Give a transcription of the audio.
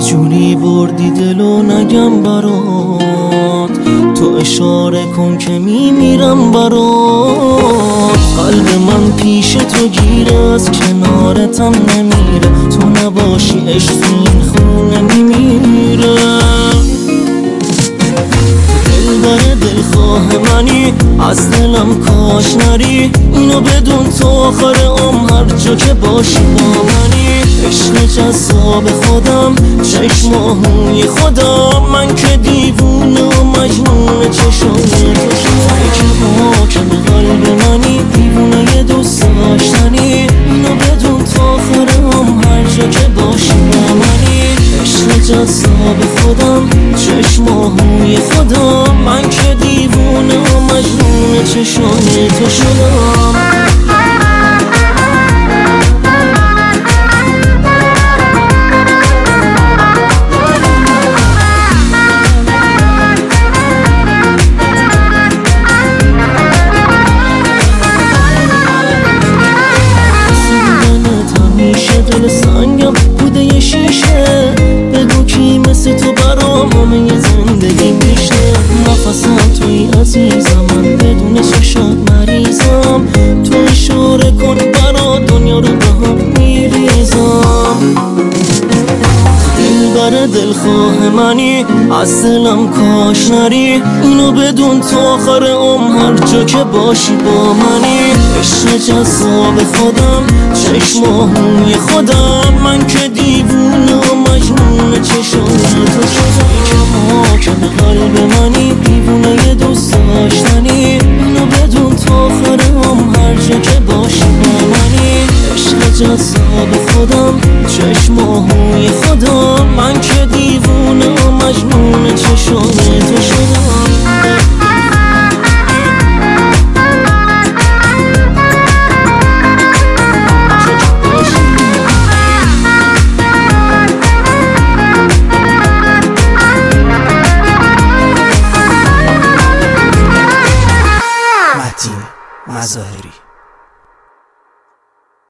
جوری بردی دلو نگم برات، تو اشاره کن که میمیرم برات. قلب من پیش تو گیره از کنارتم نمیره، تو نباشی عشق تو این خونه میمیره. دلبر دلخواه منی، از دلم کاش نری، اینو بدون تو آخر هر جا که باشی با منی. عشق جذاب خودم، چشم آهوی خودم، من که دیوونه و مجنون چشای تو شدم. که حاکم قلب منی، دیوونه دوست داشتنی، اینو بدون تو آخر هر جا که باشی با منی. عشق جذاب خودم، چشم آهوی خودم، من که دیوونه و مجنون چشای تو شدم. دل سنگم بوده یه شیشه، بگو کی مثل تو برام همه زندگی میشه. نفسم توی عزیزم، من بدون چشات مریضم، تو اشاره کن برا دنیا رو به هم میریزم. دلبر دلخواه منی، از دلم کاش نری، اینو بدون تو آخر هر جا که باشی با منی. عشق جذاب خودم، چشم آهوی خودم، من که دیوونه و مجنون چشای تو شدم. که حاکم قلب منی، دیوونه دوست داشتنی، اینو بدون تو آخر هر جا که باشی با منی. عشق جذاب خودم، چشم آهوی خودم، من که دیوونه و مجنون چشای تو شدم. مظاهری